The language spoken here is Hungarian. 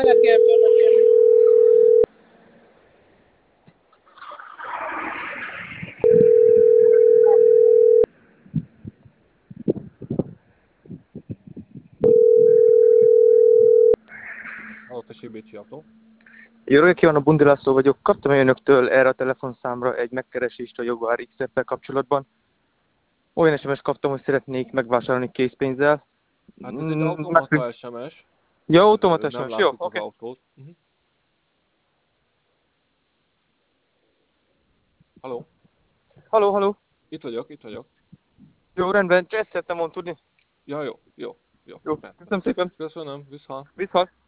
Hallott a Sibécsi autó. Jó reggelt kívánok, Bundi László vagyok. Kaptam önöktől erre a telefonszámra egy megkeresést a Jaguar XF-fel kapcsolatban. Olyan SMS kaptam, hogy szeretnék megvásárolni készpénzzel. Hát ez egy automata SMS. Ja, automata Nem SMS, jó, láttuk az oké. autót. Halló? Halló. Itt vagyok. Jó, rendben, csak ezt szerettem volna tudni. Ja, jó. Jó, köszönöm szépen. Köszönöm, viszont. Viszont.